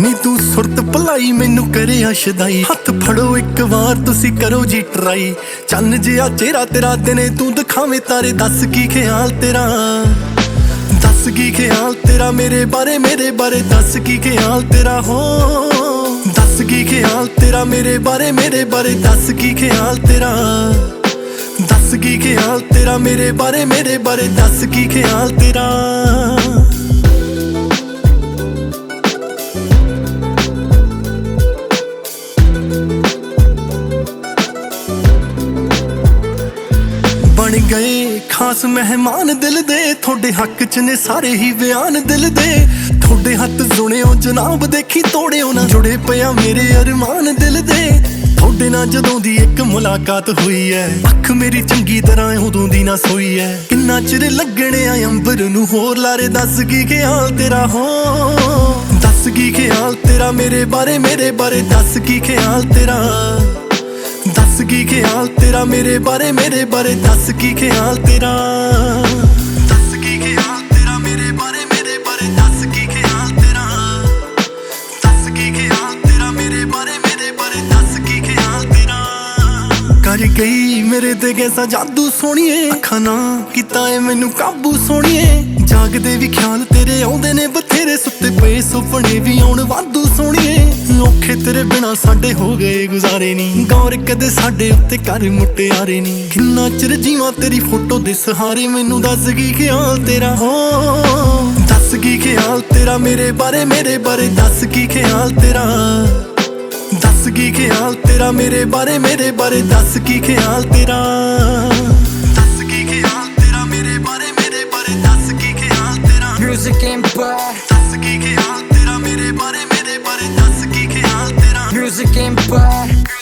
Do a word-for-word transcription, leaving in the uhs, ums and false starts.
ਨੀ ਤੂੰ ਸੁਰਤ ਭਲਾਈ ਮੈਨੂੰ ਕਰਿਆ ਸ਼ਦਾਈ। ਹੱਥ ਫੜੋ ਇੱਕ ਵਾਰ ਤੁਸੀਂ ਕਰੋ ਜੀ ਟਰਾਈ। ਚੰਨ ਜਿਹਾ ਚਿਹਰਾ ਤੇਰਾ ਦਿਨੇ ਤੂੰ ਦਿਖਾਵੇਂ ਤਾਰੇ। ਦੱਸ ਕੀ ਖਿਆਲ ਤੇਰਾ, ਦੱਸ ਕੀ ਖਿਆਲ ਤੇਰਾ ਮੇਰੇ ਬਾਰੇ, ਮੇਰੇ ਬਾਰੇ ਦੱਸ ਕੀ ਖਿਆਲ ਤੇਰਾ ਹੋ। ਦੱਸ ਕੀ ਖਿਆਲ ਤੇਰਾ ਮੇਰੇ ਬਾਰੇ, ਮੇਰੇ ਬਾਰੇ ਦੱਸ ਕੀ ਖਿਆਲ ਤੇਰਾ। ਦੱਸ ਕੀ ਖਿਆਲ ਤੇਰਾ ਮੇਰੇ ਬਾਰੇ, ਮੇਰੇ ਬਾਰੇ ਦੱਸ ਕੀ ਖਿਆਲ ਤੇਰਾ। ਬਣ ਗਏ ਖਾਸ ਮਹਿਮਾਨ ਦਿਲ ਦੇ, ਤੁਹਾਡੇ ਹੱਕ ਚ ਨੇ ਸਾਰੇ ਹੀ ਬਿਆਨ ਦਿਲ ਦੇ। ਤੁਹਾਡੇ ਹੱਥ ਸੁਣਿਓ ਜਨਾਬ ਦੇਖੀ ਤੋੜਿਓ ਨਾ, ਜੁੜੇ ਪਿਆ ਮੇਰੇ ਅਰਮਾਨ ਦਿਲ ਦੇ। ਤੁਹਾਡੇ ਨਾਲ ਜਦੋਂ ਦੀ ਇੱਕ ਮੁਲਾਕਾਤ ਹੋਈ ਐ, ਅੱਖ ਮੇਰੀ ਚੰਗੀ ਤਰ੍ਹਾਂ ਉਦੋਂ ਦੀ ਨਾ ਸੋਈ ਐ। ਕਿੰਨਾ ਚਿਰ ਲੱਗਣੇ ਆ ਅੰਬਰ ਨੂੰ ਹੋਰ ਲਾਰੇ। ਦੱਸ ਕੀ ਖਿਆਲ ਤੇਰਾ ਹੋ, ਦੱਸ ਕੀ ਖਿਆਲ ਤੇਰਾ ਮੇਰੇ ਬਾਰੇ, ਮੇਰੇ ਬਾਰੇ ਦੱਸ ਕੀ ਖਿਆਲ ਤੇਰਾ। ਦੱਸ ਕੀ ਖਿਆਲ ਤੇਰਾ ਮੇਰੇ ਬਾਰੇ, ਮੇਰੇ ਬਾਰੇ ਦੱਸ ਕੀ ਖਿਆਲ ਤੇਰਾ। ਦੱਸ ਕੀ ਖਿਆਲ ਤੇਰਾ ਮੇਰੇ ਬਾਰੇ, ਮੇਰੇ ਬਾਰੇ ਦੱਸ ਕੀ ਖਿਆਲ ਤੇਰਾ। ਦੱਸ ਕੀ ਖਿਆਲ ਤੇਰਾ ਮੇਰੇ ਬਾਰੇ, ਮੇਰੇ ਬਾਰੇ ਦੱਸ ਕੀ ਖਿਆਲ ਤੇਰਾ। ਕਰ ਗਈ ਮੇਰੇ ਤੇ ਕੈਸਾ ਜਾਦੂ ਸੋਹਣੀਏ, ਅੱਖਾਂ ਨਾ ਕੀਤਾ ਏ ਮੈਨੂੰ ਕਾਬੂ ਸੋਹਣੀਏ। ਜਾਗਦੇ ਵੀ ਖਿਆਲ ਤੇਰੇ ਆਉਂਦੇ ਨੇ ਬਥੇਰੇ, ਸੁੱਤੇ ਪਏ ਸੁਪਨੇ ਵੀ ਆਉਣ ਵਾਧੂ ਸੋਹਣੀਏ। ਔਖੇ ਤੇਰੇ ਬਿਨਾ ਸਾਡੇ ਹੋ ਗਏ ਗੁਜ਼ਾਰੇ ਨੀ, ਗੌਰ ਕਦੇ ਸਾਡੇ ਉੱਤੇ ਕਰ ਮੁਟਿਆਰੇ ਨੀ। ਕਿੰਨਾ ਚਿਰ ਜੀਵਾਂ ਤੇਰੀ ਫੋਟੋ ਦੇ ਸਹਾਰੇ, ਮੈਨੂੰ ਦੱਸ ਕੀ ਖਿਆਲ ਤੇਰਾ ਹੋ। ਦੱਸ ਕੀ ਖਿਆਲ ਤੇਰਾ ਮੇਰੇ ਬਾਰੇ, ਮੇਰੇ ਬਾਰੇ ਦੱਸ ਕੀ ਖਿਆਲ ਤੇਰਾ। ਦੱਸ ਕੀ ਖਿਆਲ ਤੇਰਾ ਮੇਰੇ ਬਾਰੇ, ਮੇਰੇ ਬਾਰੇ ਦੱਸ ਕੀ ਖਿਆਲ ਤੇਰਾ। ਦੱਸ ਕੀ ਖਿਆਲ ਤੇਰਾ ਮੇਰੇ ਬਾਰੇ, ਮੇਰੇ ਬਾਰੇ ਦੱਸ ਕੀ ਖਿਆਲ ਤੇਰਾ। Music Empire, ਦੱਸ ਕੀ ਖਿਆਲ ਤੇਰਾ ਮੇਰੇ ਬਾਰੇ, ਮੇਰੇ ਬਾਰੇ ਦੱਸ ਕੀ ਖਿਆਲ ਤੇਰਾ। Music Empire.